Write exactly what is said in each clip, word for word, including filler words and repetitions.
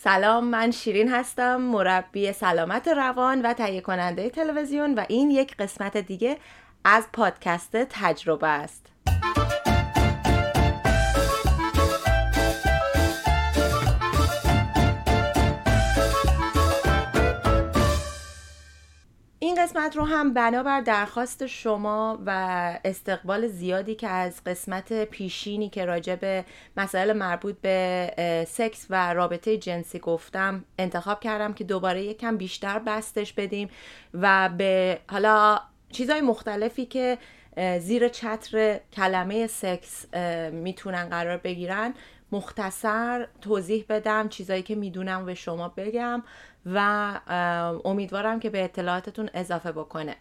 سلام، من شیرین هستم، مربی سلامت روان و تهیه کننده تلویزیون و این یک قسمت دیگه از پادکست تجربه است. این قسمت رو هم بنابر درخواست شما و استقبال زیادی که از قسمت پیشینی که راجع به مسائل مربوط به سکس و رابطه جنسی گفتم انتخاب کردم که دوباره یکم بیشتر بستش بدیم و به حالا چیزهای مختلفی که زیر چتر کلمه سکس میتونن قرار بگیرن مختصر توضیح بدم، چیزایی که میدونم به شما بگم و امیدوارم که به اطلاعاتتون اضافه بکنه.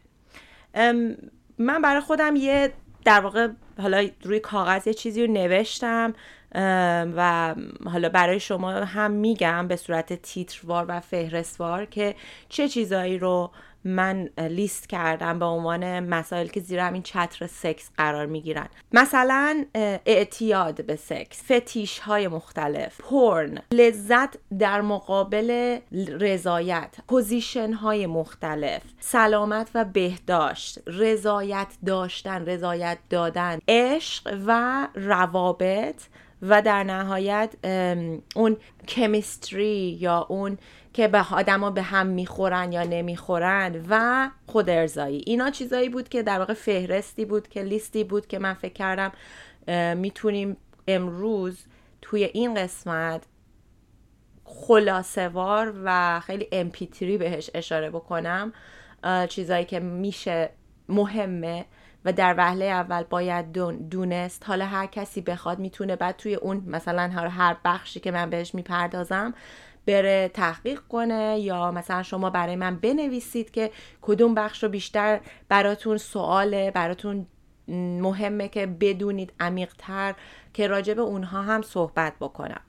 من برای خودم یه در واقع حالا روی کاغذ یه چیزی رو نوشتم و حالا برای شما هم میگم به صورت تیتروار و فهرستوار که چه چیزایی رو من لیست کردم به عنوان مسائل که زیر همین چتر سکس قرار میگیرن. مثلا اعتیاد به سکس، فتیش های مختلف، پورن، لذت در مقابل رضایت، پوزیشن های مختلف، سلامت و بهداشت، رضایت داشتن، رضایت دادن، عشق و روابط و در نهایت اون کمیستری یا اون که به آدما به هم میخورن یا نمیخورن و خود ارضایی. اینا چیزایی بود که در واقع فهرستی بود که لیستی بود که من فکر کردم میتونیم امروز توی این قسمت خلاصه‌وار و خیلی ام پی تری بهش اشاره بکنم، چیزایی که میشه مهمه و در وهله اول باید دونست. حالا هر کسی بخواد میتونه بعد توی اون مثلا هر بخشی که من بهش میپردازم بره تحقیق کنه یا مثلا شما برای من بنویسید که کدوم بخش رو بیشتر براتون سواله، براتون مهمه که بدونید عمیق‌تر که راجع به اونها هم صحبت بکنم.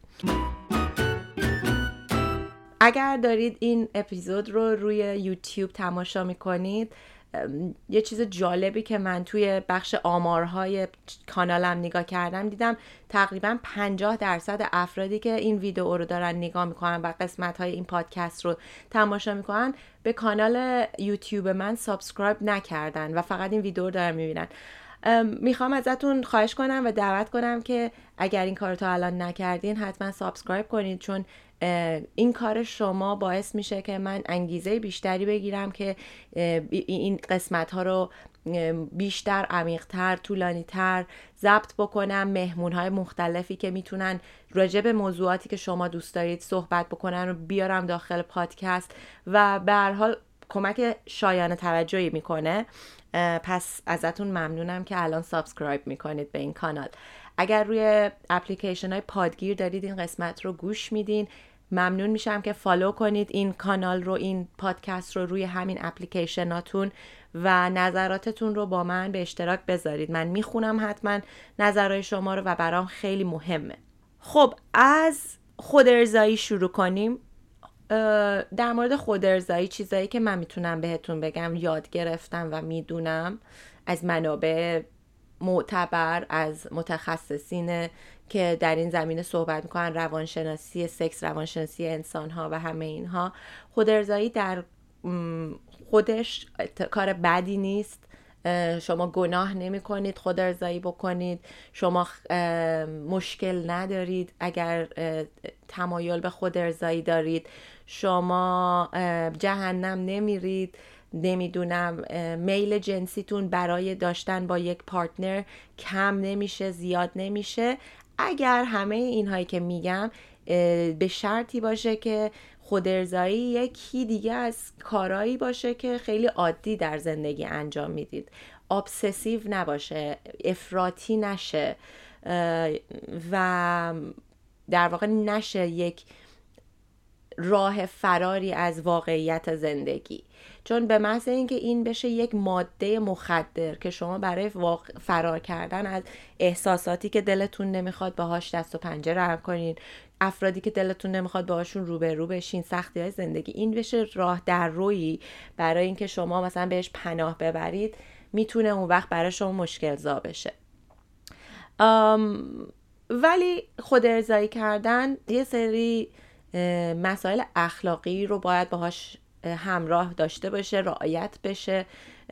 اگر دارید این اپیزود رو روی یوتیوب تماشا میکنید، یه چیز جالبی که من توی بخش آمارهای کانالم نگاه کردم دیدم تقریبا پنجاه درصد افرادی که این ویدیو رو دارن نگاه میکنن و قسمت‌های این پادکست رو تماشا میکنن به کانال یوتیوب من سابسکرایب نکردن و فقط این ویدیو رو دارن میبینن. میخوام ازتون خواهش کنم و دعوت کنم که اگر این کار رو تا الان نکردین حتما سابسکرایب کنید، چون این کار شما باعث میشه که من انگیزه بیشتری بگیرم که این قسمت ها رو بیشتر، عمیق‌تر، طولانی‌تر ضبط بکنم. مهمون‌های مختلفی که میتونن راجع به موضوعاتی که شما دوست دارید صحبت بکنن رو بیارم داخل پادکست و به هر حال کمک شایان توجهی میکنه. پس ازتون ممنونم که الان سابسکرایب میکنید به این کانال. اگر روی اپلیکیشن های پادگیر دارید این قسمت رو گوش میدین، ممنون میشم که فالو کنید این کانال رو، این پادکست رو روی همین اپلیکیشناتون و نظراتتون رو با من به اشتراک بذارید. من میخونم حتما نظرهای شما رو و برام خیلی مهمه. خب از خودارضایی شروع کنیم. در مورد خودارضایی چیزایی که من میتونم بهتون بگم یاد گرفتم و میدونم از منابع معتبر، از متخصصین که در این زمینه صحبت میکنن، روانشناسی سکس، روانشناسی انسانها و همه اینها. خودارضایی در خودش کار بدی نیست. شما گناه نمی کنید خودارضایی بکنید، شما مشکل ندارید اگر تمایل به خودارضایی دارید، شما جهنم نمیرید. نمیدونم میل جنسیتون برای داشتن با یک پارتنر کم نمیشه، زیاد نمیشه، اگر همه اینهایی که میگم به شرطی باشه که خودارضایی یکی دیگه از کارهایی باشه که خیلی عادی در زندگی انجام میدید، ابسسیو نباشه، افراطی نشه و در واقع نشه یک راه فراری از واقعیت زندگی. چون به محض اینکه این بشه یک ماده مخدر که شما برای واقع فرار کردن از احساساتی که دلتون نمیخواد باهاش دست و پنجه نرم کنین، افرادی که دلتون نمیخواد باهاشون روبرو بشین، سختی های زندگی، این بشه راه در روی برای اینکه شما مثلا بهش پناه ببرید، میتونه اون وقت برای شما مشکل زا بشه. ولی خودارضایی کردن یه سری مسائل اخلاقی رو باید باهاش همراه داشته باشه، رعایت بشه.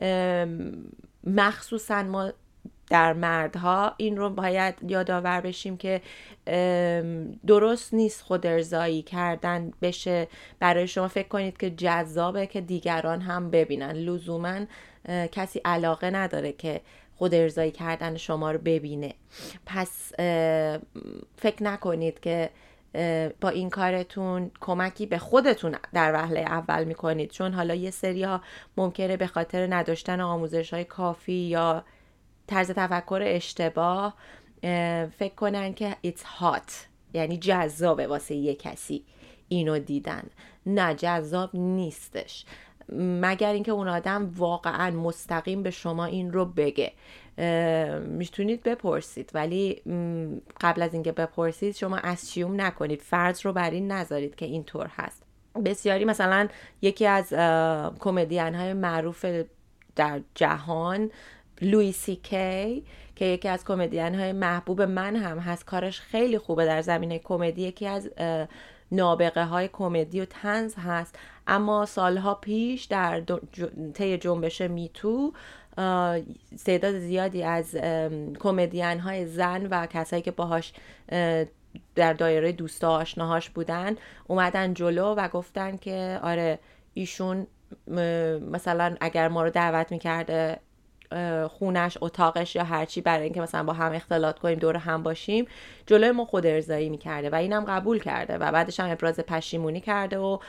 مخصوصا ما در مردها این رو باید یادآور بشیم که درست نیست خود ارضایی کردن بشه برای شما فکر کنید که جذابه که دیگران هم ببینن. لزوما کسی علاقه نداره که خود ارضایی کردن شما رو ببینه. پس فکر نکنید که با این کارتون کمکی به خودتون در وهله اول میکنید، چون حالا یه سری ها ممکنه به خاطر نداشتن آموزش های کافی یا طرز تفکر اشتباه فکر کنن که it's hot، یعنی جذابه واسه یه کسی اینو دیدن. نه، جذاب نیستش، مگر اینکه اون آدم واقعا مستقیم به شما این رو بگه. میتونید بپرسید، ولی قبل از اینکه بپرسید شما اسیوم نکنید، فرض رو بر این نذارید که اینطور هست. بسیاری مثلا یکی از کمدین های معروف در جهان، لوی سی کی، که یکی از کمدین های محبوب من هم هست، کارش خیلی خوبه در زمینه کمدی، یکی از نابغه های کمدی و طنز هست. اما سالها پیش در طی جنبش میتو تعداد زیادی از کمدین های زن و کسایی که باهاش در دایره دوستا آشناهاش بودن اومدن جلو و گفتن که آره ایشون مثلا اگر ما رو دعوت میکرده خونش، اتاقش یا هرچی برای اینکه مثلا با هم اختلاط کنیم، دور هم باشیم، جلوی ما خود ارضایی میکرده و اینم قبول کرده و بعدش هم ابراز پشیمونی کرده و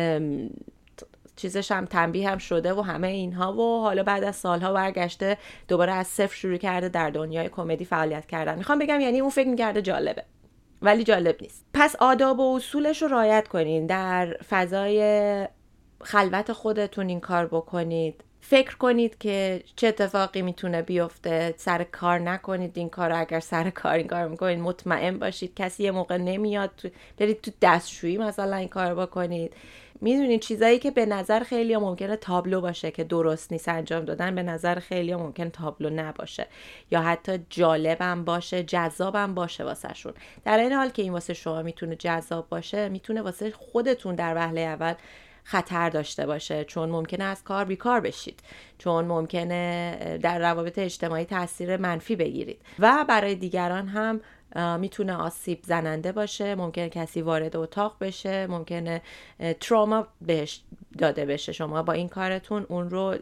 چیزش هم تنبیه هم شده و همه اینها، و حالا بعد از سالها برگشته دوباره از صفر شروع کرده در دنیای کمدی فعالیت کردن. میخوام بگم یعنی اون فکر میکرده جالبه، ولی جالب نیست. پس آداب و اصولش رو رعایت کنین، در فضای خلوت خودتون این کار بکنید. فکر کنید که چه اتفاقی میتونه بیفته، سر کار نکنید این کار رو. اگر سر کار این کار میکنید مطمئن باشید کسی یه موقع نمیاد تو برید تو دستشویی مثلا این کار بکنید. میدونید چیزایی که به نظر خیلی ممکنه تابلو باشه که درست نیست انجام دادن، به نظر خیلی ممکنه تابلو نباشه یا حتی جالبم باشه، جذابم باشه واسه شون. در این حال که این واسه شما میتونه جذاب باشه، میتونه واسه خودتون در وهله اول خطر داشته باشه، چون ممکنه از کار بیکار بشید، چون ممکنه در روابط اجتماعی تاثیر منفی بگیرید و برای دیگران هم میتونه آسیب زننده باشه. ممکنه کسی وارد اتاق بشه، ممکنه تروما بهش داده بشه، شما با این کارتون اون رو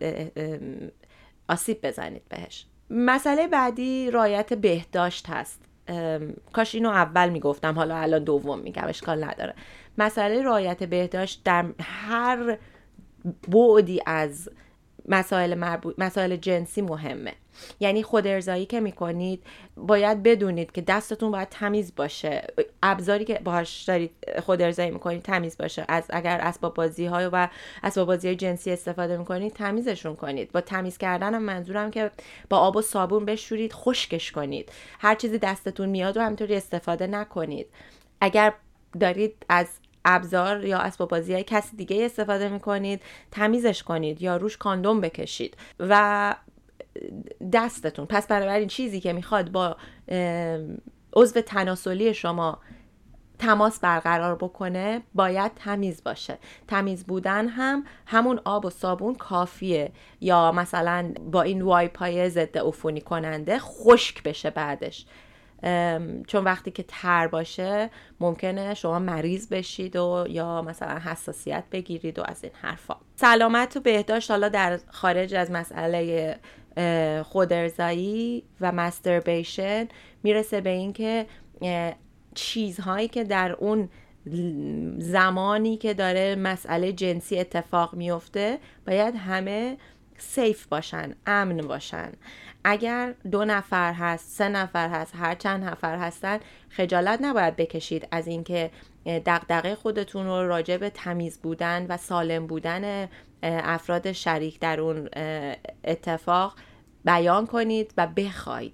آسیب بزنید بهش. مسئله بعدی رعایت بهداشت هست. کاش اینو اول میگفتم، حالا الان دوم میگم، اشکال نداره. مسئله رعایت بهداشت در هر بعدی از مسائل مربوط مسائل جنسی مهمه. یعنی خود ارضایی که میکنید باید بدونید که دستتون باید تمیز باشه، ابزاری که باهاش دارید خود ارضایی میکنید تمیز باشه. از اگر اسباب بازی های و اسباب بازی های جنسی استفاده میکنید تمیزشون کنید. با تمیز کردن هم منظورم که با آب و صابون بشورید، خشکش کنید. هر چیزی دستتون میاد و همینطوری استفاده نکنید. اگر دارید از ابزار یا اسباب بازی های کسی دیگه استفاده میکنید تمیزش کنید یا روش کاندوم بکشید و دستتون. پس بنابراین چیزی که میخواد با عضو تناسلی شما تماس برقرار بکنه باید تمیز باشه. تمیز بودن هم همون آب و صابون کافیه، یا مثلا با این وایپ های ضد عفونی کننده خشک بشه بعدش، چون وقتی که تر باشه ممکنه شما مریض بشید و یا مثلا حساسیت بگیرید و از این حرفا. سلامت و بهداشت حالا در خارج از مسئله خودارضایی و ماستربیشن میرسه به این که چیزهایی که در اون زمانی که داره مسئله جنسی اتفاق میفته باید همه سیف باشن، امن باشن. اگر دو نفر هست، سه نفر هست، هر چند نفر هستن، خجالت نباید بکشید از اینکه دغدغه خودتون رو راجع به تمیز بودن و سالم بودن افراد شریک در اون اتفاق بیان کنید و بخواید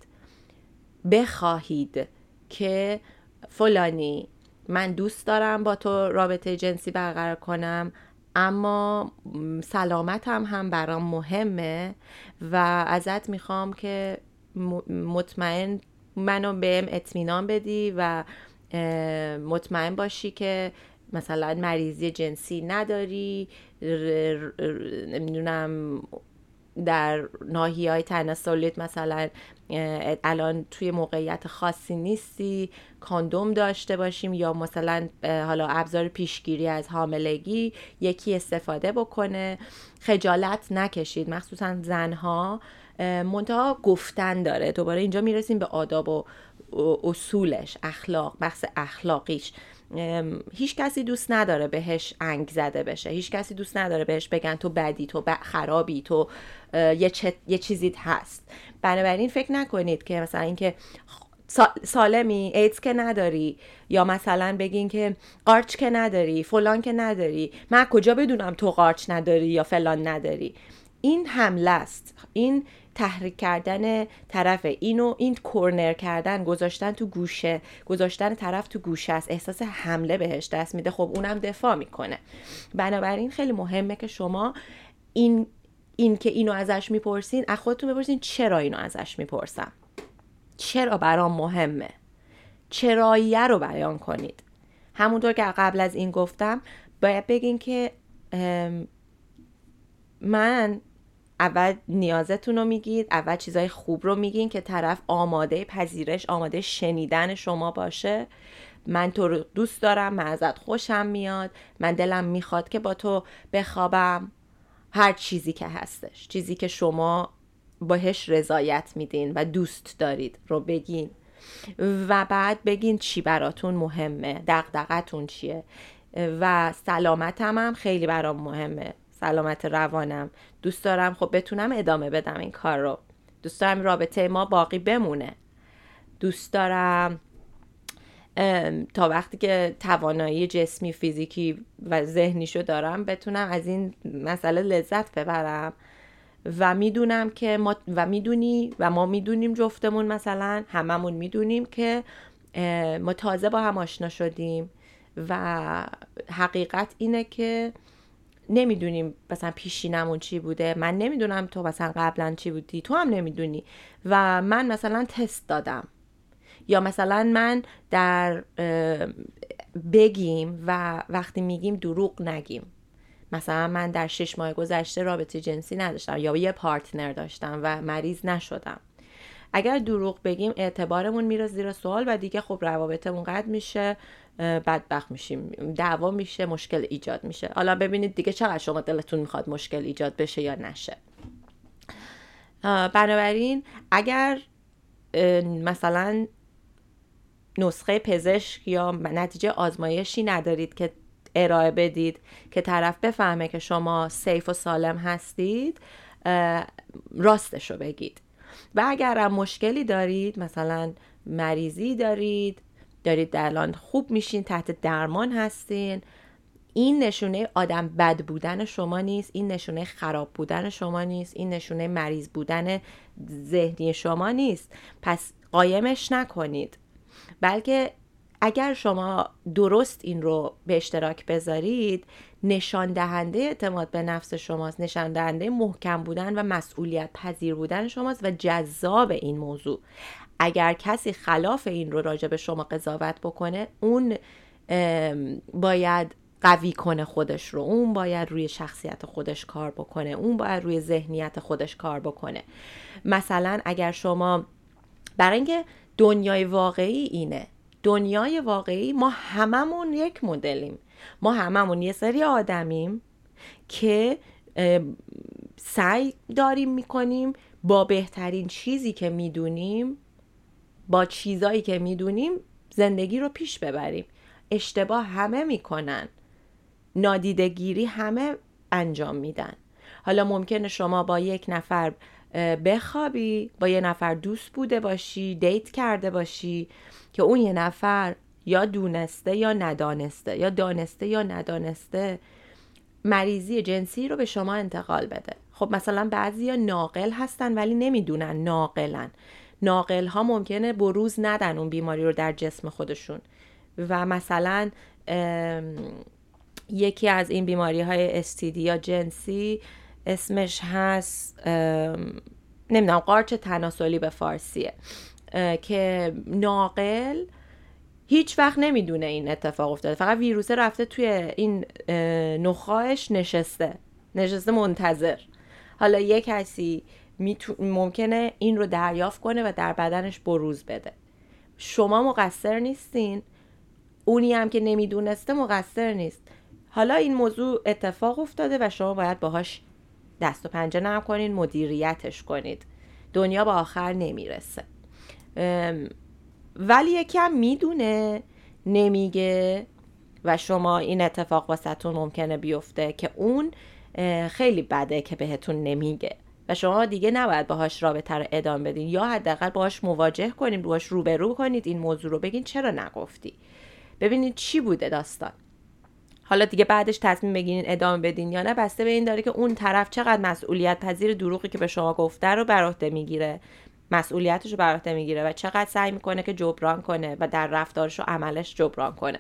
بخواهید که فلانی من دوست دارم با تو رابطه جنسی برقرار کنم، اما سلامتم هم برام مهمه و ازت میخوام که مطمئن منو بهم اطمینان بدی و مطمئن باشی که مثلا مریضی جنسی نداری، نمیدونم در ناحیه‌های تناسلیت مثلا الان توی موقعیت خاصی نیستی، کاندوم داشته باشیم، یا مثلا حالا ابزار پیشگیری از حاملگی یکی استفاده بکنه. خجالت نکشید، مخصوصا زنها. منتها گفتن داره. دوباره اینجا میرسیم به آداب و اصولش، اخلاق، بحث اخلاقیش. هیچ کسی دوست نداره بهش انگ زده بشه، هیچ کسی دوست نداره بهش بگن تو بدی، تو خرابی، تو یه, چه، یه چیزیت هست. بنابراین فکر نکنید که مثلا اینکه سالمی، ایدز که نداری، یا مثلا بگین که قارچ که نداری، فلان که نداری، من کجا بدونم تو قارچ نداری یا فلان نداری. این حمله است، این تحریک کردن طرف، اینو این کورنر کردن، گذاشتن تو گوشه، گذاشتن طرف تو گوشه است، احساس حمله بهش دست میده. خب اونم دفاع میکنه. بنابراین خیلی مهمه که شما این این که اینو ازش میپرسین، از خودتون بپرسین چرا اینو ازش میپرسم، چرا برام مهمه، چراییه رو بیان کنید. همونطور که قبل از این گفتم، باید بگین که من اول نیازتون رو میگید، اول چیزای خوب رو میگین که طرف آماده پذیرش، آماده شنیدن شما باشه. من تو رو دوست دارم، من ازت خوشم میاد، من دلم میخواد که با تو بخوابم، هر چیزی که هستش، چیزی که شما باهش رضایت میدین و دوست دارید رو بگین. و بعد بگین چی براتون مهمه، دغدغتون چیه. و سلامتم هم خیلی برام مهمه، سلامت روانم. دوست دارم خب بتونم ادامه بدم این کار رو، دوست دارم رابطه ما باقی بمونه، دوست دارم تا وقتی که توانایی جسمی، فیزیکی و ذهنیشو دارم بتونم از این مسئله لذت ببرم. و میدونم که ما و میدونی و ما میدونیم جفتمون، مثلا هممون میدونیم که ما تازه با هم آشنا شدیم و حقیقت اینه که نمیدونیم مثلا پیشینمون چی بوده، من نمیدونم تو مثلا قبلا چی بودی، تو هم نمیدونی. و من مثلا تست دادم، یا مثلا من در بگیم و وقتی میگیم دروغ نگیم. مثلا من در شش ماه گذشته رابطه جنسی نداشتم یا یه پارتنر داشتم و مریض نشدم. اگر دروغ بگیم اعتبارمون میره زیر سوال و دیگه خب روابطمون قطع میشه، بدبخت میشیم، دعوا میشه، مشکل ایجاد میشه. حالا ببینید دیگه چقدر شما دلتون میخواد مشکل ایجاد بشه یا نشه. بنابراین اگر مثلا نسخه پزشک یا نتیجه آزمایشی ندارید که ارائه بدید که طرف بفهمه که شما سیف و سالم هستید، راستشو بگید. و اگر هم مشکلی دارید، مثلا مریضی دارید، دارید الان خوب میشین، تحت درمان هستین، این نشونه آدم بد بودن شما نیست، این نشونه خراب بودن شما نیست، این نشونه مریض بودن ذهنی شما نیست. پس قایمش نکنید، بلکه اگر شما درست این رو به اشتراک بذارید، نشان دهنده اعتماد به نفس شماست، نشان دهنده محکم بودن و مسئولیت پذیر بودن شماست و جذاب این موضوع. اگر کسی خلاف این رو راجع به شما قضاوت بکنه، اون باید قوی کنه خودش رو، اون باید روی شخصیت خودش کار بکنه، اون باید روی ذهنیت خودش کار بکنه. مثلا اگر شما، برای اینکه دنیای واقعی اینه، دنیای واقعی ما هممون یک مدلیم، ما هممون یه سری آدمیم که سعی داریم میکنیم با بهترین چیزی که میدونیم، با چیزایی که میدونیم زندگی رو پیش ببریم. اشتباه همه میکنن، نادیدگیری همه انجام میدن. حالا ممکنه شما با یک نفر بخوابی، با یه نفر دوست بوده باشی، دیت کرده باشی که اون یه نفر یا دونسته یا ندانسته، یا دانسته یا ندانسته مریضی جنسی رو به شما انتقال بده. خب مثلا بعضیا ناقل هستن ولی نمیدونن ناقلن. ناقل ها ممکنه بروز ندن اون بیماری رو در جسم خودشون و مثلا یکی از این بیماری های اس تی دی یا جنسی اسمش هست نمیدونم قارچ تناسلی به فارسیه، که ناقل هیچ وقت نمیدونه این اتفاق افتاده، فقط ویروسه رفته توی این نخاعش نشسته نشسته منتظر. حالا یک کسی ممکنه این رو دریافت کنه و در بدنش بروز بده. شما مقصر نیستین، اونی هم که نمیدونسته مقصر نیست. حالا این موضوع اتفاق افتاده و شما باید باهاش دست و پنجه نرم کنین، مدیریتش کنید. دنیا به آخر نمیرسه. ولی یکم میدونه نمیگه و شما این اتفاق واسهتون ممکنه بیفته که اون خیلی بده که بهتون نمیگه و شما دیگه نباید باهاش رابطه رو ادامه بدین، یا حداقل باهاش مواجه کنید، باهاش روبرو کنید، این موضوع رو بگین چرا نگفتی، ببینید چی بوده داستان. حالا دیگه بعدش تصمیم بگیرین ادامه بدین یا نه، بسته به این داره که اون طرف چقدر مسئولیت پذیر دروغی که به شما گفته رو بر عهده میگیره، مسئولیتش رو بر عهده میگیره و چقدر سعی میکنه که جبران کنه و در رفتارش و عملش جبران کنه.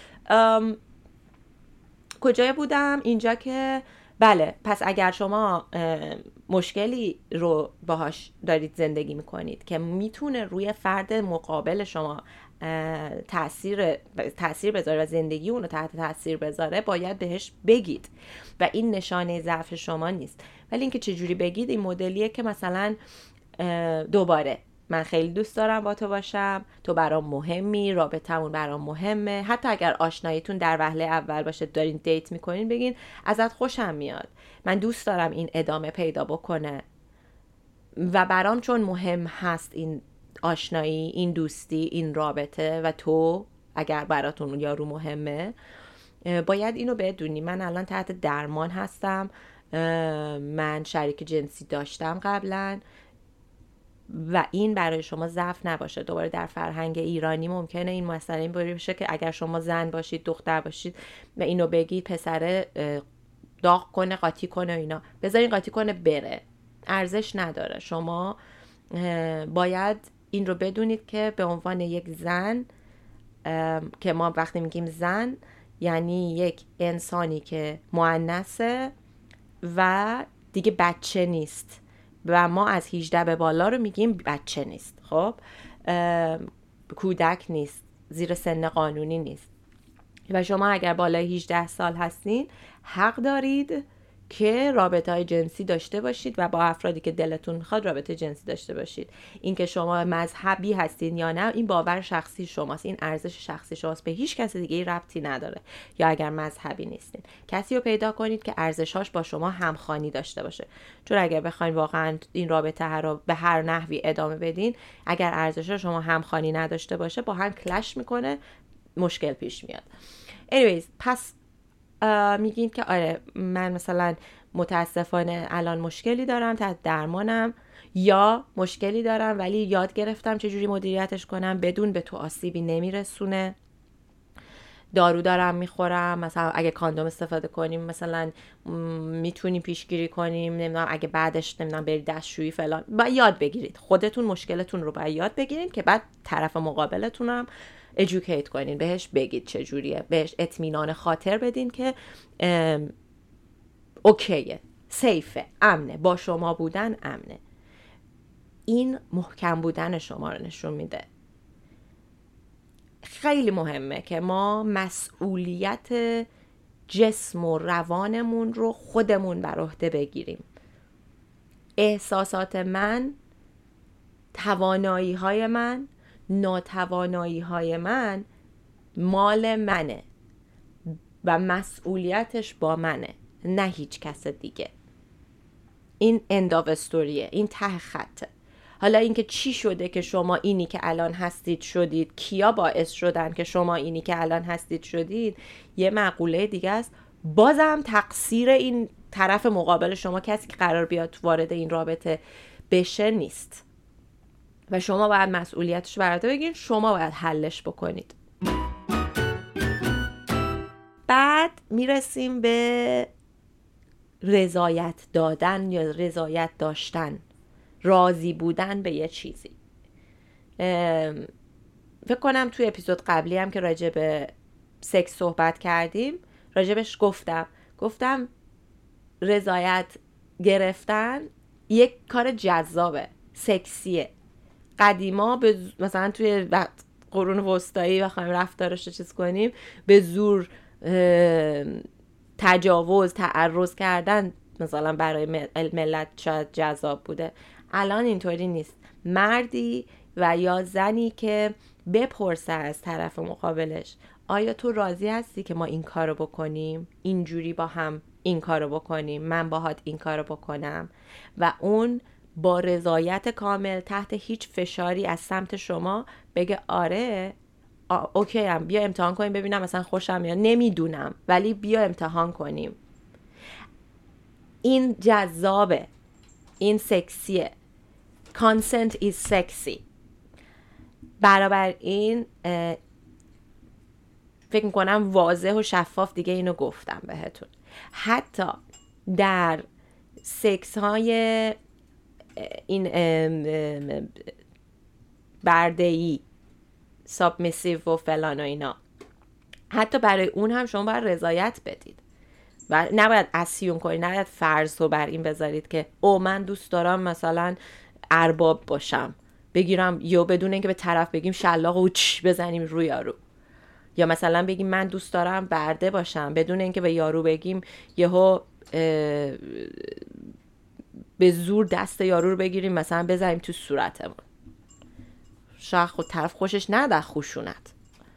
کجای بودم؟ اینجا که بله، پس اگر شما مشکلی رو باهاش دارید زندگی میکنید که میتونه روی فرد مقابل شما تأثیر تأثیر بذاره و زندگی اون رو تحت تأثیر بذاره، باید بهش بگید و این نشانه ضعف شما نیست. ولی اینکه چجوری بگید، این مدلیه که مثلا دوباره من خیلی دوست دارم با تو باشم، تو برام مهمی، رابطمون برام مهمه. حتی اگر آشناییتون در وهله اول باشه، دارین دیت میکنین، بگین ازت خوشم میاد، من دوست دارم این ادامه پیدا بکنه و برام چون مهم هست این آشنایی، این دوستی، این رابطه و تو اگر براتون یارو مهمه، باید اینو بدونی. من الان تحت درمان هستم، من شریک جنسی داشتم قبلا و این برای شما ضعف نباشه. دوباره در فرهنگ ایرانی ممکنه این مسئله این باشه که اگر شما زن باشید، دختر باشید و اینو بگید، پسر داغ کنه، قاطی کنه، اینا بذارین قاطی کنه بره، ارزش نداره. شما باید این رو بدونید که به عنوان یک زن، که ما وقتی میگیم زن یعنی یک انسانی که مؤنثه و دیگه بچه نیست و ما از هجده به بالا رو میگیم بچه نیست، خب کودک نیست، زیر سن قانونی نیست. و شما اگر بالای هجده سال هستین، حق دارید که رابطه های جنسی داشته باشید و با افرادی که دلتون میخواد رابطه جنسی داشته باشید. این که شما مذهبی هستین یا نه، این باور شخصی شماست، این ارزش شخصی شماست، به هیچ کس دیگه ربطی نداره. یا اگر مذهبی نیستین، کسی رو پیدا کنید که ارزشاش با شما همخوانی داشته باشه. چون اگر بخواید واقعا این رابطه رو به هر نحوی ادامه بدین، اگر ارزشاش شما همخوانی نداشته باشه، با هم کلش میکنه، مشکل پیش میاد. anyways پس میگین که آره من مثلا متاسفانه الان مشکلی دارم، تحت درمانم، یا مشکلی دارم ولی یاد گرفتم چجوری مدیریتش کنم بدون به تو آسیبی نمیرسونه، دارو دارم میخورم، مثلا اگه کاندوم استفاده کنیم مثلا میتونیم پیشگیری کنیم، نمیدونم اگه بعدش نمیدونم برید دستشویی فلان. باید یاد بگیرید، خودتون مشکلتون رو باید یاد بگیرید که بعد طرف مقابلتون هم educate کنین، بهش بگید چجوریه، بهش اطمینان خاطر بدین که اوکیه، سیفه، امنه، با شما بودن امنه. این محکم بودن شما رو نشون میده. خیلی مهمه که ما مسئولیت جسم و روانمون رو خودمون بر عهده بگیریم. احساسات من، توانایی های من، ناتوانایی های من مال منه و مسئولیتش با منه، نه هیچ کس دیگه. این end of storyه، این ته خطه. حالا اینکه چی شده که شما اینی که الان هستید شدید، کیا باعث شدن که شما اینی که الان هستید شدید، یه مقوله دیگه است. بازم تقصیر این طرف مقابل شما، کسی که قرار بیاد وارد این رابطه بشه نیست و شما باید مسئولیتش رو بر عهده بگیرید، شما باید حلش بکنید. بعد میرسیم به رضایت دادن یا رضایت داشتن، راضی بودن به یه چیزی. فکر کنم توی اپیزود قبلی هم که راجع به سکس صحبت کردیم راجبش گفتم گفتم رضایت گرفتن یک کار جذابه، سکسیه. قدیما به مثلا توی قرون وسطایی بخوایم رفتارش رو چیز کنیم، به زور تجاوز، تعرض کردن مثلا برای ملت شاید جذاب بوده. الان اینطوری نیست. مردی و یا زنی که بپرسه از طرف مقابلش آیا تو راضی هستی که ما این کارو بکنیم، اینجوری با هم این کارو بکنیم، من باهات این کارو بکنم، و اون با رضایت کامل تحت هیچ فشاری از سمت شما بگه آره آ، اوکی هم بیا امتحان کنیم ببینم مثلا خوشم یا نمیدونم ولی بیا امتحان کنیم. این جذابه، این سکسیه. consent is sexy. برابر این فکر میکنم واضح و شفاف دیگه اینو گفتم بهتون. حتی در سکس های این برده‌ای، سابمیسیو و فلان و اینا، حتی برای اون هم شما باید رضایت بدید و نباید اسیوم کنید، نباید فرض رو بر این بذارید که او من دوست دارم مثلا ارباب باشم بگیرم، یا بدون اینکه به طرف بگیم شلاق و چش بزنیم روی یارو، یا مثلا بگیم من دوست دارم برده باشم بدون اینکه به یارو بگیم یهو به زور دست یارو رو بگیریم مثلا بزنیم تو صورتمون. شاید خود طرف خوشش نده خوشونت.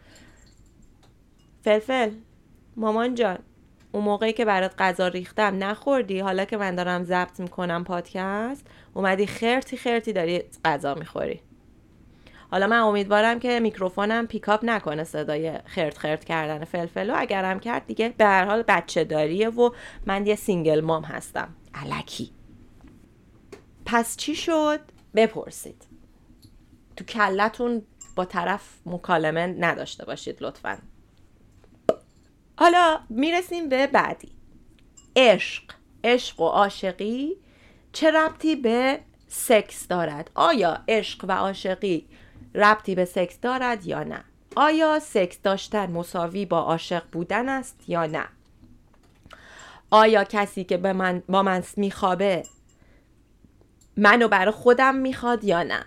فلفل مامان جان، اون موقعی که برات غذا ریختم نخوردی، حالا که من دارم ضبط میکنم پادکست اومدی خرتی خرتی داری غذا میخوری. حالا من امیدوارم که میکروفونم پیکاپ نکنه صدای خرت خرت کردن فلفل، و اگرم کرد دیگه به هر حال بچه داریه و من یه سینگل مام هستم الکی. پس چی شد؟ بپرسید. تو کلتون با طرف مکالمه نداشته باشید لطفاً. حالا میرسیم به بعدی. عشق. عشق و عاشقی چه ربطی به سکس دارد؟ آیا عشق و عاشقی ربطی به سکس دارد یا نه؟ آیا سکس داشتن مساوی با عاشق بودن است یا نه؟ آیا کسی که به من با من میخوابه منو برای خودم میخواد یا نه؟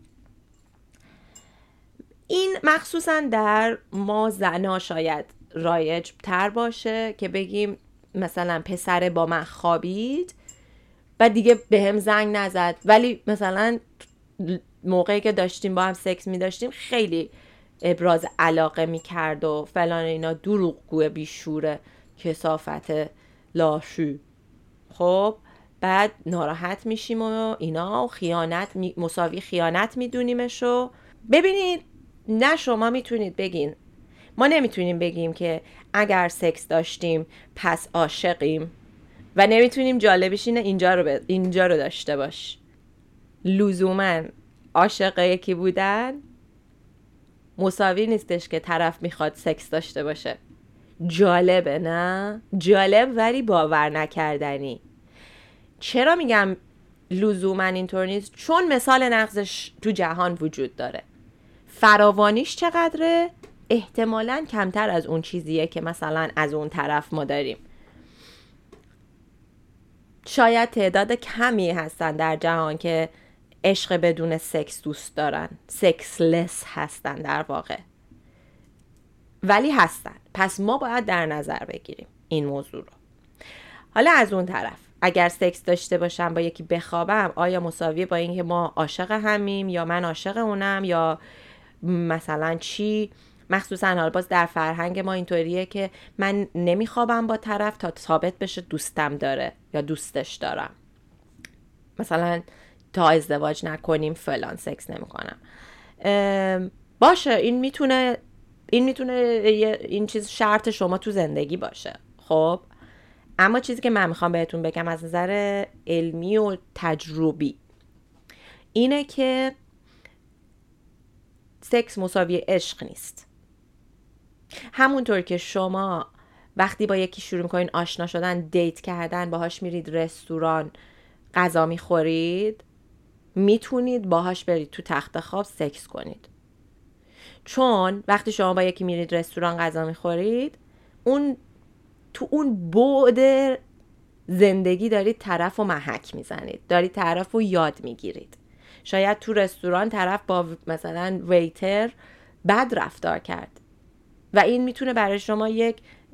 این مخصوصا در ما زنا شاید رایج تر باشه که بگیم مثلا پسر با من خوابید و دیگه به هم زنگ نزد، ولی مثلا موقعی که داشتیم با هم سکس می داشتیم خیلی ابراز علاقه می کرد و فلان اینا. دروغگوه بیشوره کثافت لاشو. خب بعد ناراحت میشیم و اینا و خیانت می، مساوی خیانت میدونیمش. و ببینید نه شما میتونید بگین، ما نمیتونیم بگیم که اگر سکس داشتیم پس عاشقیم، و نمیتونیم جالبش اینه اینجا رو ب... اینجا رو داشته باش. لزوما عاشق یکی بودن مساوی نیستش که طرف میخواد سکس داشته باشه. جالبه نه؟ جالب ولی باور نکردنی. چرا میگم لزوما اینطور نیست؟ چون مثال نقضش تو جهان وجود داره. فراوانیش چقدره؟ احتمالاً کمتر از اون چیزیه که مثلا از اون طرف ما داریم. شاید تعداد کمی هستن در جهان که عشق بدون سکس دوست دارن، سکسلس هستن در واقع، ولی هستن. پس ما باید در نظر بگیریم این موضوع رو. حالا از اون طرف اگر سکس داشته باشم با یکی بخوابم، آیا مساویه با این که ما عاشق همیم یا من عاشق اونم یا مثلا چی؟ مخصوصا حالا باز در فرهنگ ما اینطوریه که من نمیخوابم با طرف تا ثابت بشه دوستم داره یا دوستش دارم، مثلا تا ازدواج نکنیم فلان سکس نمیکنم. باشه این میتونه این میتونه این چیز شرط شما تو زندگی باشه. خب اما چیزی که من میخوام بهتون بگم از نظر علمی و تجربی اینه که سکس مساوی عشق نیست. همونطور که شما وقتی با یکی شروع میکنین آشنا شدن، دیت کردن، باهاش میرید رستوران غذا میخورید، میتونید باهاش برید تو تخت خواب سکس کنید. چون وقتی شما با یکی میرید رستوران غذا میخورید، اون تو اون بعد زندگی دارید طرف رو محک میزنید، دارید طرف رو یاد میگیرید. شاید تو رستوران طرف با مثلا ویتر بد رفتار کرد و این میتونه برای شما یک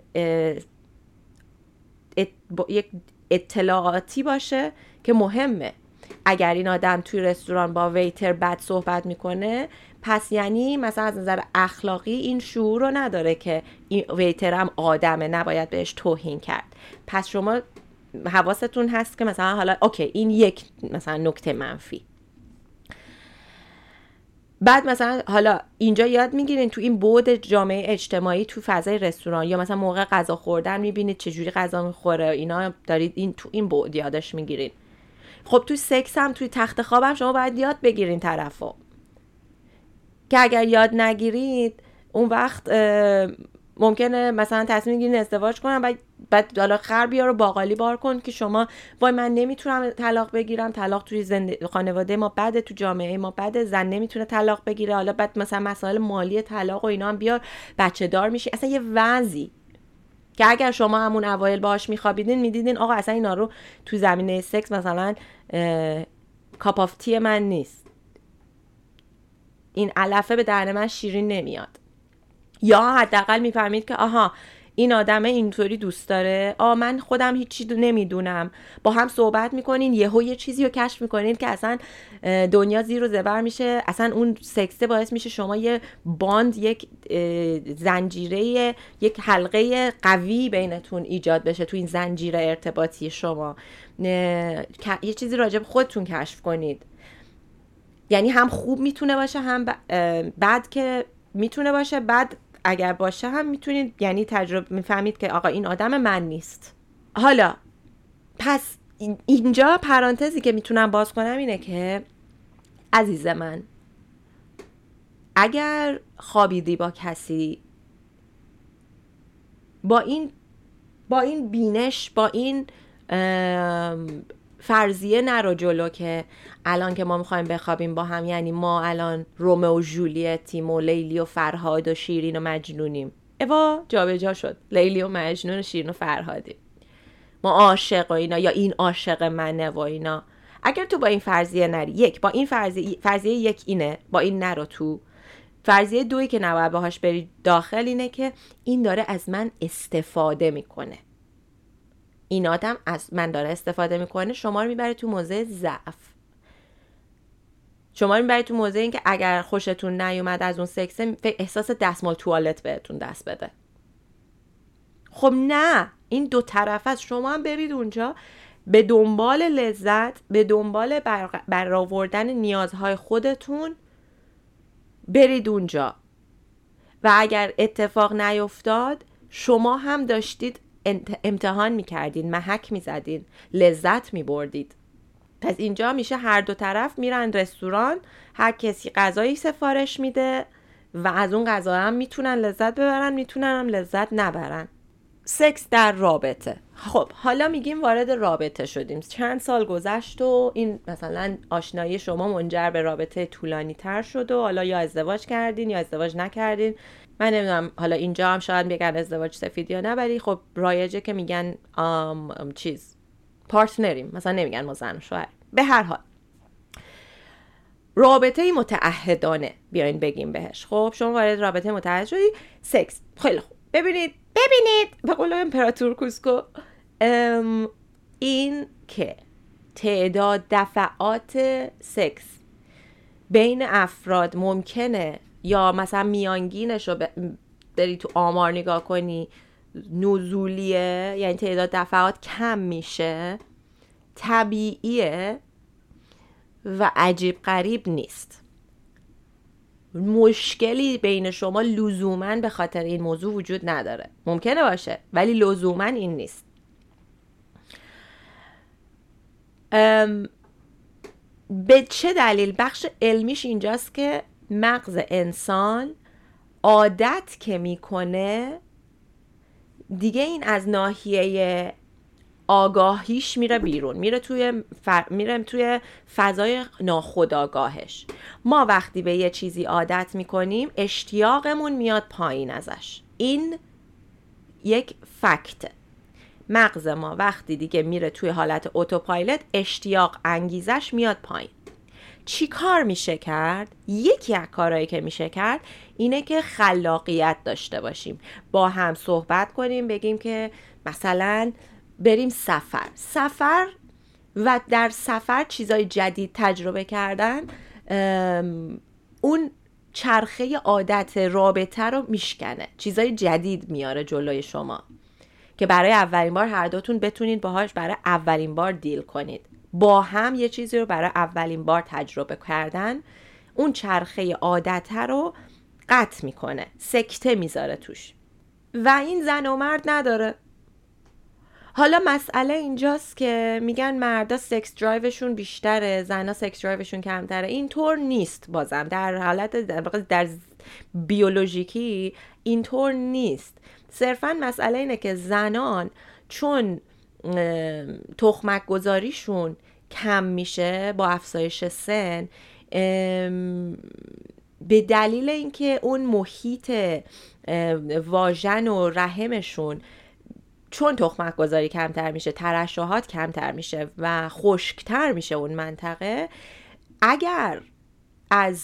ات... یک اطلاعاتی باشه که مهمه. اگر این آدم توی رستوران با ویتر بد صحبت میکنه، پس یعنی مثلا از نظر اخلاقی این شعور رو نداره که این ویتر هم آدمه، نباید بهش توهین کرد. پس شما حواستون هست که مثلا حالا اوکی این یک مثلا نکته منفی. بعد مثلا حالا اینجا یاد میگیرین تو این بعد جامعه اجتماعی تو فضای رستوران یا مثلا موقع غذا خوردن میبینید چجوری غذا میخوره، اینا دارید این تو این بعد یادش میگیرین. خب توی سکس هم توی تخت خواب هم شما باید یاد بگیرین طرفو، که اگر یاد نگیرید اون وقت ممکنه مثلا تصمیم گیرین ازدواج کنن، بعد بعد حالا خر بیار و باقالی بار کن که شما وای من نمیتونم طلاق بگیرم، طلاق توی زند... خانواده ما بده، تو جامعه ما بده، زن نمیتونه طلاق بگیره، حالا بعد مثلا مسائل مالی طلاق و اینا هم بیار، بچه دار میشی. اصلا یه وضعی که اگر شما همون اوایل باهاش میخوابیدین میدیدین آقا اصلا اینا رو تو زمینه سکس مثلا کاپ آف تی من نیست، این علفه به دهن من شیرین نمیاد. یا حداقل میفهمید که آها این آدمه اینطوری دوست داره، آ من خودم هیچی نمیدونم. با هم صحبت میکنین، یهو یه چیزی رو کشف میکنین که اصلا دنیا زیر و زبر میشه، اصلا اون سکسه باعث میشه شما یه باند، یک زنجیره، یک حلقه قوی بینتون ایجاد بشه تو این زنجیره ارتباطی شما. یه چیزی راجع به خودتون کشف کنید. یعنی هم خوب میتونه باشه هم بد که میتونه باشه. بعد اگر باشه هم میتونید یعنی تجربه میفهمید که آقا این آدم من نیست. حالا پس اینجا پرانتزی که میتونم باز کنم اینه که عزیز من، اگر خوابیدی با کسی با این با این بینش، با این فرضیه نرو جلو که الان که ما میخوایم بخوابیم با هم یعنی ما الان رومئو و ژولیتیم و لیلی و فرهاد و شیرین و مجنونیم. اوا جا جا شد، لیلی و مجنون و شیرین و فرهادیم، ما عاشق و اینا، یا این عاشق منه و اینا. اگر تو با این فرضیه نری، یک با این فرضیه فرضیه یک اینه، با این نرو تو. فرضیه دوی که نباید باهاش بری داخل اینه که این داره از من استفاده میکنه، این آدم از من داره استفاده میکنه. شما رو میبره تو موضع ضعف، شما رو میبره تو موضع این که اگر خوشتون نیومد از اون سکس، احساس دستمال توالت بهتون دست بده. خب نه، این دو طرف است. شما هم برید اونجا به دنبال لذت، به دنبال برآوردن نیازهای خودتون، برید اونجا و اگر اتفاق نیفتاد شما هم داشتید امتحان میکردین، محک میزدین، لذت میبردید. پس اینجا میشه هر دو طرف میرن رستوران، هر کسی غذایی سفارش میده و از اون غذا هم میتونن لذت ببرن، میتونن هم لذت نبرن. سکس در رابطه. خب حالا میگیم وارد رابطه شدیم، چند سال گذشت و این مثلا آشنایی شما منجر به رابطه طولانی تر شد و حالا یا ازدواج کردین یا ازدواج نکردین. من نمیدونم حالا اینجا هم شاید بگن ازدواج سفید یا نه، ولی خب رایجه که میگن آم، آم چیز پارتنریم، مثلا نمیگن ما زن و شوهر. به هر حال رابطه متعهدانه بیاین بگیم بهش. خب شما وارد رابطه متعهد شدی، سکس، خیلی خوب. ببینید ببینید به قول امپراتور کوسکو، این که تعداد دفعات سکس بین افراد ممکنه، یا مثلا میانگینش رو بری تو آمار نگاه کنی نزولیه، یعنی تعداد دفعات کم میشه، طبیعیه و عجیب غریب نیست. مشکلی بین شما لزوماً به خاطر این موضوع وجود نداره. ممکنه باشه ولی لزوماً این نیست. به چه دلیل؟ بخش علمیش اینجاست که مغز انسان عادت که میکنه دیگه این از ناحیه آگاهیش میره بیرون، میره توی ف... میره توی فضای ناخودآگاهش. ما وقتی به یه چیزی عادت میکنیم اشتیاقمون میاد پایین ازش. این یک فکت. مغز ما وقتی دیگه میره توی حالت اتوپایلوت اشتیاق انگیزش میاد پایین. چی کار میشه کرد؟ یکی از کارهایی که میشه کرد اینه که خلاقیت داشته باشیم، با هم صحبت کنیم، بگیم که مثلا بریم سفر سفر و در سفر چیزای جدید تجربه کردن اون چرخه عادت رابطه رو میشکنه، چیزای جدید میاره جلوی شما که برای اولین بار هر دوتون بتونید باهاش برای اولین بار دیل کنید. با هم یه چیزی رو برای اولین بار تجربه کردن اون چرخه عادت رو قطع میکنه، سکته میذاره توش و این زن و مرد نداره. حالا مسئله اینجاست که میگن مردا سکس درایوشون بیشتره، زنا سکس درایوشون کمتره. اینطور نیست. بازم در حالت در بیولوژیکی اینطور نیست. صرفا مسئله اینه که زنان چون تخمک گذاریشون کم میشه با افزایش سن، به دلیل اینکه اون محیط واژن و رحمشون چون تخمک گذاری کمتر میشه، ترشحات کمتر میشه و خشکتر میشه اون منطقه، اگر از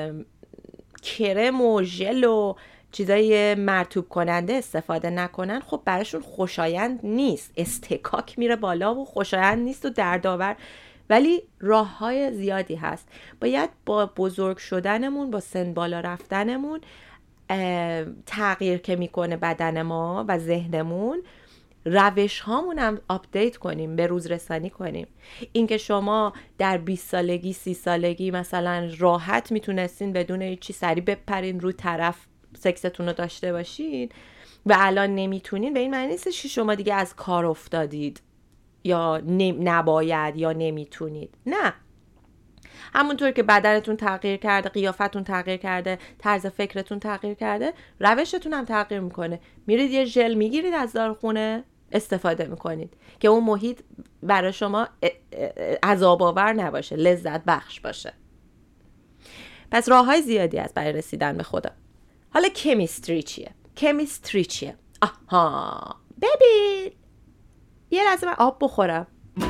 کرم و ژل و چیزای مرطوب کننده استفاده نکنن، خب براشون خوشایند نیست، استکاک میره بالا و خوشایند نیست و دردآور. ولی راههای زیادی هست. باید با بزرگ شدنمون، با سن بالا رفتنمون، تغییر که میکنه بدن ما و ذهنمون، روش هامون هم آپدیت کنیم، به روز رسانی کنیم. اینکه شما در بیست سالگی سی سالگی مثلا راحت میتونستین بدون هیچی سری بپرین رو طرف سکستون رو داشته باشین و الان نمیتونین، به این معنی نیست که شما دیگه از کار افتادید یا نباید یا نمیتونید. نه، همونطور که بدنتون تغییر کرده، قیافتون تغییر کرده، طرز فکرتون تغییر کرده، روشتون هم تغییر میکنه. میرید یه ژل میگیرید از داروخونه استفاده میکنید که اون محیط برای شما عذاب آور نباشه، لذت بخش باشه. پس راههای زیادی هست برای رسیدن به خدا. حالا کمیستری چیه؟ کمیستری چیه؟ آها، ببین یه لحظه من آب بخورم.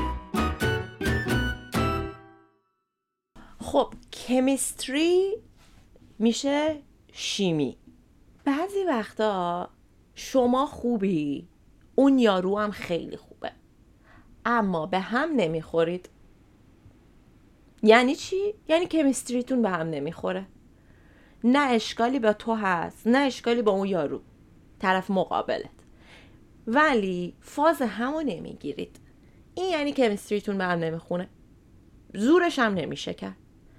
خب کمیستری میشه شیمی. بعضی وقتا شما خوبی، اون یارو هم خیلی خوبه، اما به هم نمیخورید. یعنی چی؟ یعنی کمیستریتون به هم نمیخوره. نه اشکالی با تو هست، نه اشکالی با اون یارو طرف مقابلت، ولی فاز همو نمیگیرید. این یعنی کمیستریتون به هم نمیخونه. زورش هم نمیشه کرد.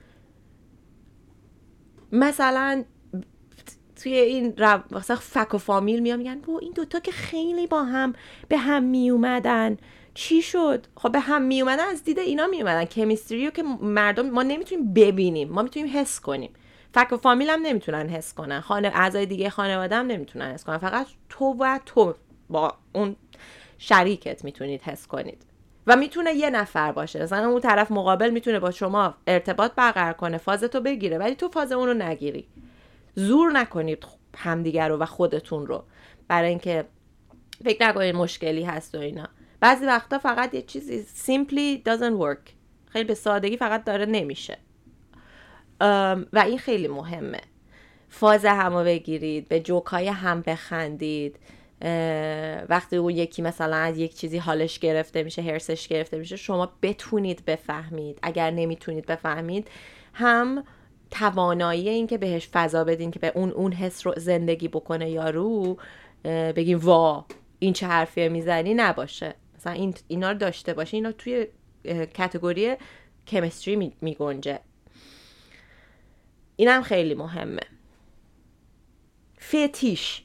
مثلا توی این رو... مثلا فک و فامیل میان میگن با این دوتا که خیلی با هم به هم میومدن، چی شد؟ خب به هم میومدن از دید اینا میومدن. کمیستری رو که مردم ما نمیتونیم ببینیم، ما میتونیم حس کنیم. فک و فامیل هم نمیتونن حس کنن، خانه اعضای دیگه خانواده هم نمیتونن حس کنن، فقط تو و تو با اون شریکت میتونید حس کنید. و میتونه یه نفر باشه، مثلا اون طرف مقابل میتونه با شما ارتباط برقرار کنه، فازتو بگیره، ولی تو فاز اون رو نگیری. زور نکنید همدیگر رو و خودتون رو، برای اینکه فکر نکنید مشکلی هست و اینا. بعضی وقتا فقط یه چیزی simply doesn't work، خیلی به سادگی فقط داره نمیشه و این خیلی مهمه. فاز همو بگیرید، به جوکای هم بخندید. وقتی اون یکی مثلا از یک چیزی حالش گرفته میشه، هرسش گرفته میشه، شما بتونید بفهمید. اگر نمیتونید بفهمید، هم توانایی این که بهش فضا بدین که به اون اون حس رو زندگی بکنه یارو، بگین وا این چه حرفیه میزنی نباشه. مثلا این اینا رو داشته باشه. اینا توی کاتگوری کمیستری میگنجه. اینم خیلی مهمه. فتیش.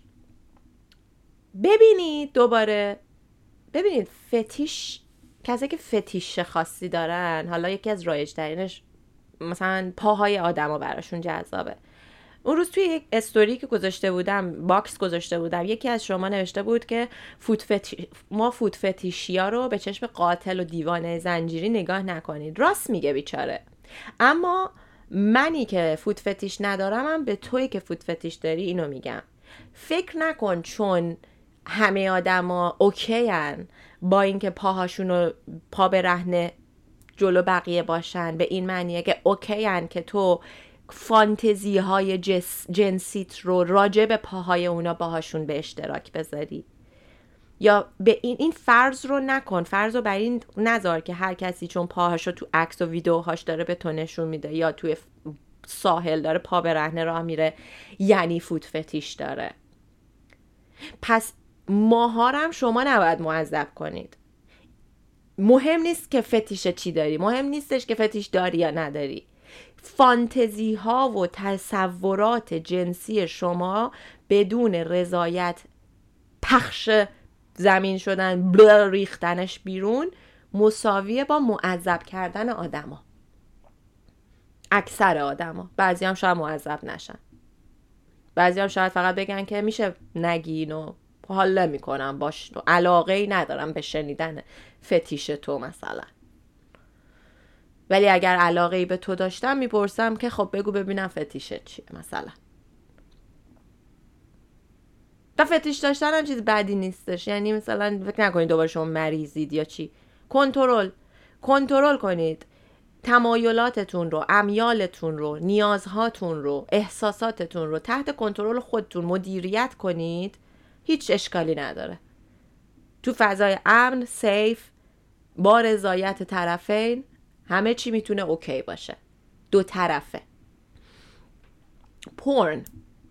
ببینید دوباره ببینید فتیش، کسی که فتیش خاصی دارن، حالا یکی از رایج ترینش مثلا پاهای آدمو براشون جذابه. اون روز توی یک استوری که گذاشته بودم، باکس گذاشته بودم، یکی از شما نوشته بود که فوت فتی... ما فوت فتیشیا رو به چشم قاتل و دیوانه زنجیری نگاه نکنید. راست میگه بیچاره. اما منی که فوت فتیش ندارم هم به تویی که فوت فتیش داری اینو میگم. فکر نکن چون همه آدما اوکی ان با اینکه پاهاشون رو پا به رهنه جلو بقیه باشن، به این معنیه که اوکی ان که تو فانتزی های جس جنسیت رو راجع به پاهای اونا باهاشون به اشتراک بذاری. یا به این این فرض رو نکن، فرض رو بر این نذار که هر کسی چون پاهاشو تو عکس و ویدیوهاش داره به تو نشون میده یا توی ساحل داره پا برهنه راه میره یعنی فوت فتیش داره. پس ماها هم شما نباید معذب کنید. مهم نیست که فتیش چی داری، مهم نیستش که فتیش داری یا نداری. فانتزی ها و تصورات جنسی شما بدون رضایت پخش زمین شدن، بلر ریختنش بیرون، مساویه با معذب کردن آدما. اکثر آدما، بعضی هم شاید معذب نشن، بعضی هم شاید فقط بگن که میشه نگین و حال نمیکنم باش، علاقه‌ای ندارم به شنیدن فتیش تو مثلا. ولی اگر علاقه‌ای به تو داشتم میپرسم که خب بگو ببینم فتیشت چیه مثلا. و فتیش داشتن هم چیز بدی نیستش، یعنی مثلا فکر نکنید دوباره شما مریضید یا چی. کنترل کنترل کنید تمایلاتتون رو، امیالتون رو، نیازهاتون رو، احساساتتون رو تحت کنترل خودتون مدیریت کنید، هیچ اشکالی نداره. تو فضای امن، سیف، با رضایت طرفین، همه چی میتونه اوکی باشه، دو طرفه. پورن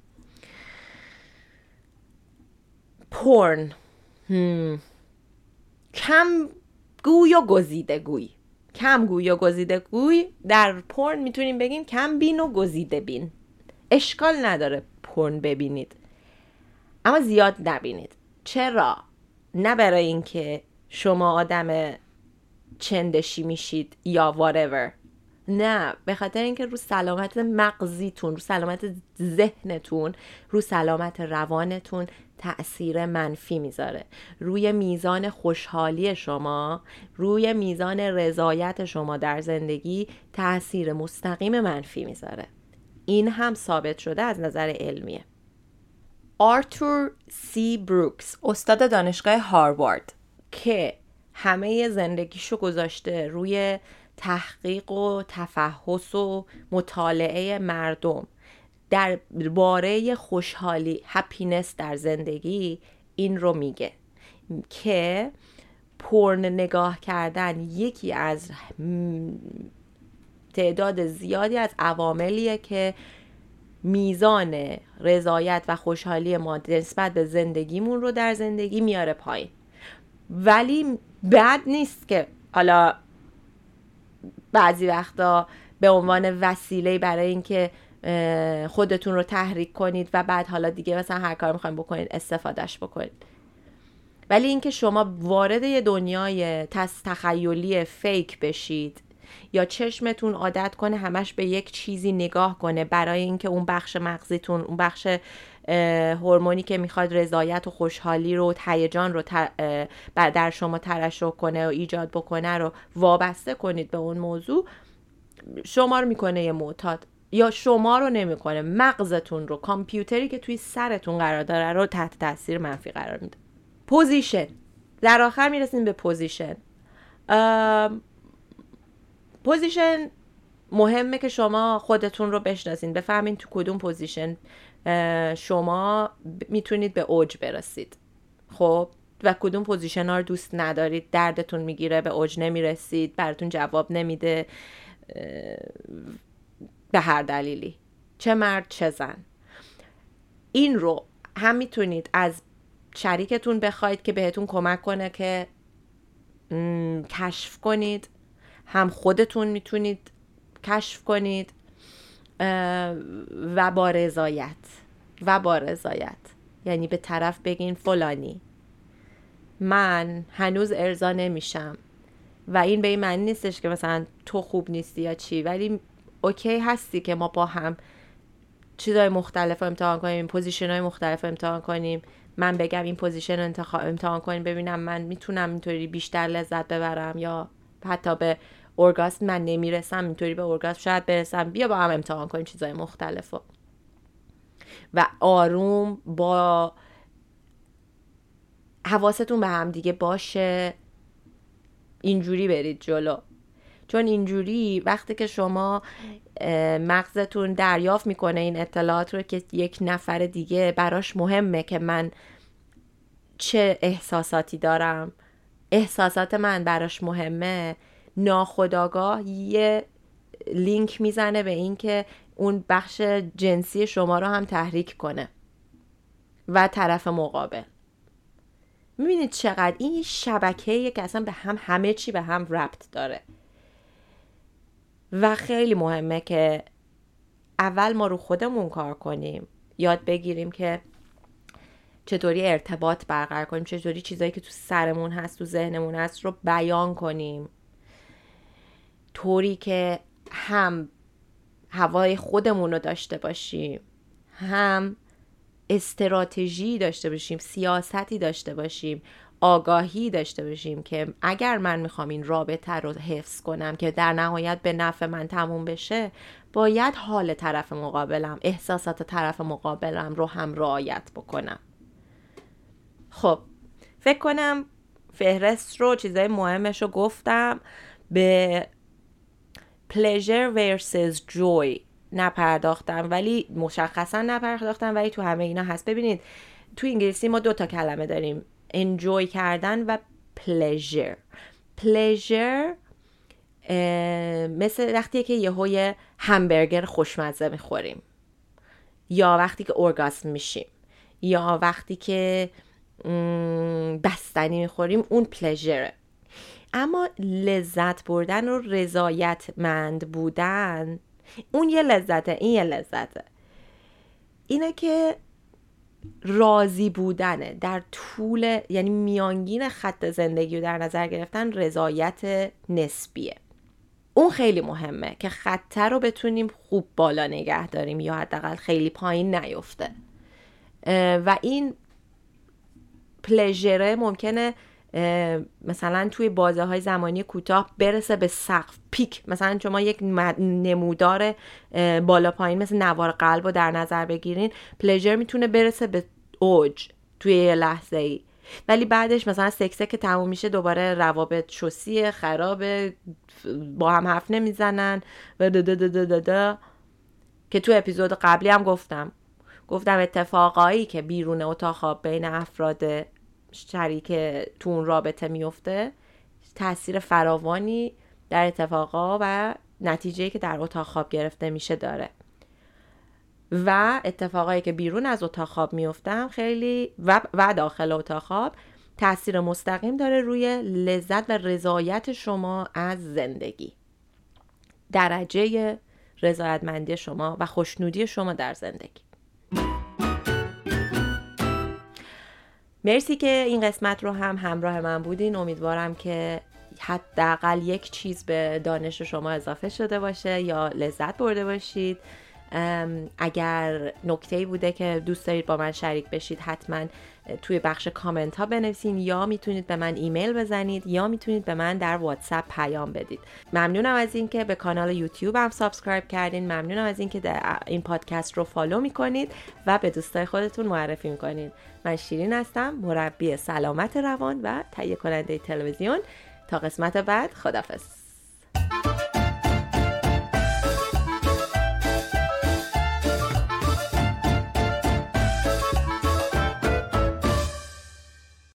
پورن هم. کم گوی و گزیده گوی کم گوی و گزیده گوی در پورن میتونیم بگیم کم بین و گزیده بین. اشکال نداره پورن ببینید، اما زیاد نبینید. چرا؟ نه برای اینکه شما آدم چندشی میشید یا whatever، نه، به خاطر اینکه رو سلامت مغزیتون، رو سلامت ذهنتون، رو سلامت روانتون تأثیر منفی میذاره. روی میزان خوشحالی شما، روی میزان رضایت شما در زندگی تأثیر مستقیم منفی میذاره. این هم ثابت شده از نظر علمیه. آرتور سی بروکس، استاد دانشگاه هاروارد که همه زندگیشو گذاشته روی تحقیق و تفحص و مطالعه مردم در باره خوشحالی، هپینس در زندگی، این رو میگه که پورن نگاه کردن یکی از تعداد زیادی از عواملیه که میزان رضایت و خوشحالی ما نسبت به زندگیمون رو در زندگی میاره پایین. ولی بد نیست که حالا بعضی وقتا به عنوان وسیله برای اینکه خودتون رو تحریک کنید و بعد حالا دیگه مثلا هر کار میخواین بکنید استفادهش بکنید. ولی اینکه شما وارد یه دنیای تخیلی فیک بشید یا چشمتون عادت کنه همش به یک چیزی نگاه کنه برای اینکه اون بخش مغزیتون، اون بخش هورمونی که میخواد رضایت و خوشحالی رو، هیجان رو در شما ترشح کنه و ایجاد بکنه رو وابسته کنید به اون موضوع، شما رو میکنه یه معتاد. یا شما رو نمیکنه، مغزتون رو، کامپیوتری که توی سرتون قرار داره رو تحت تاثیر منفی قرار میده. پوزیشن، در آخر میرسیم به پوزیشن. پوزیشن مهمه که شما خودتون رو بشناسین، بفهمین تو کدوم پوزیشن شما میتونید به اوج برسید، خب، و کدوم پوزیشن ها رو دوست ندارید، دردتون میگیره، به اوج نمیرسید، براتون جواب نمیده، به هر دلیلی، چه مرد چه زن. این رو هم میتونید از شریکتون بخواید که بهتون کمک کنه که کشف کنید، هم خودتون میتونید کشف کنید و با رضایت و با رضایت یعنی به طرف بگین فلانی من هنوز ارضا نمیشم و این به این معنی نیستش که مثلا تو خوب نیستی یا چی، ولی اوکی هستی که ما با هم چیزای مختلف رو امتحان کنیم، پوزیشن های مختلف رو امتحان کنیم، من بگم این پوزیشن رو انتخاب امتحان کنیم ببینم من میتونم اینطوری بیشتر لذت ببرم یا حتی به اورگاسم من نمیرسم، اینطوری به اورگاسم شاید برسم، بیا با هم امتحان کنیم چیزای مختلف رو. و آروم با حواستون به هم دیگه باشه، اینجوری برید جلو. چون اینجوری وقتی که شما مغزتون دریافت میکنه این اطلاعات رو که یک نفر دیگه براش مهمه که من چه احساساتی دارم، احساسات من براش مهمه، ناخودآگاه یه لینک میزنه به این که اون بخش جنسی شما رو هم تحریک کنه و طرف مقابل. میبینید چقدر این شبکه‌ایه که اصلا به هم همه چی به هم ربط داره و خیلی مهمه که اول ما رو خودمون کار کنیم، یاد بگیریم که چطوری ارتباط برقرار کنیم، چطوری چیزایی که تو سرمون هست، تو ذهنمون هست رو بیان کنیم، طوری که هم هوای خودمون رو داشته باشیم، هم استراتژی داشته باشیم، سیاستی داشته باشیم، آگاهی داشته باشیم که اگر من میخوام این رابطه رو حفظ کنم که در نهایت به نفع من تموم بشه، باید حال طرف مقابلم، احساسات طرف مقابلم رو هم رعایت بکنم. خب فکر کنم فهرست رو، چیزای مهمش رو گفتم. به pleasure versus joy نپرداختم، ولی مشخصا نپرداختم، ولی تو همه اینا هست. ببینید تو انگلیسی ما دو تا کلمه داریم، enjoy کردن و pleasure. pleasure مثل وقتی که یهوی همبرگر خوشمزه میخوریم، یا وقتی که اورگاسم میشیم، یا وقتی که بستنی میخوریم، اون pleasure. اما لذت بردن و رضایتمند بودن، اون یه لذته، این یه لذته. اینه که راضی بودنه در طول، یعنی میانگین خط زندگی رو در نظر گرفتن، رضایت نسبیه. اون خیلی مهمه که خط رو بتونیم خوب بالا نگه داریم یا حداقل خیلی پایین نیفته. و این پلژره ممکنه مثلا توی بازه های زمانی کوتاه برسه به سقف، پیک. مثلا شما یک نمودار بالا پایین مثل نوار قلب رو در نظر بگیرین، پلژر میتونه برسه به اوج توی یه لحظه ای، ولی بعدش مثلا سکسه که تموم میشه دوباره روابط شوسی خرابه، با هم حرف نمیزنن و دا دا دا دا دا. که تو اپیزود قبلی هم گفتم گفتم اتفاقایی که بیرون اتاق خواب بین افراد شریک تو اون رابطه میفته تأثیر فراوانی در اتفاقا و نتیجه‌ای که در اتاق خواب گرفته میشه داره. و اتفاقایی که بیرون از اتاق خواب میفتن خیلی و, و داخل اتاق خواب تأثیر مستقیم داره روی لذت و رضایت شما از زندگی، درجه رضایتمندی شما و خوشنودی شما در زندگی. مرسی که این قسمت رو هم همراه من بودین. امیدوارم که حداقل یک چیز به دانش شما اضافه شده باشه یا لذت برده باشید. اگر نکته‌ای بوده که دوست دارید با من شریک بشید، حتما توی بخش کامنت ها بنویسین، یا میتونید به من ایمیل بزنید، یا میتونید به من در واتساپ پیام بدید. ممنونم از این که به کانال یوتیوب هم سابسکرایب کردین. ممنونم از این که این پادکست رو فالو میکنید و به دوستای خودتون معرفی میکنید. من شیرین هستم، مربی سلامت روان و تهیه کننده تلویزیون. تا قسمت بعد، خداحافظ.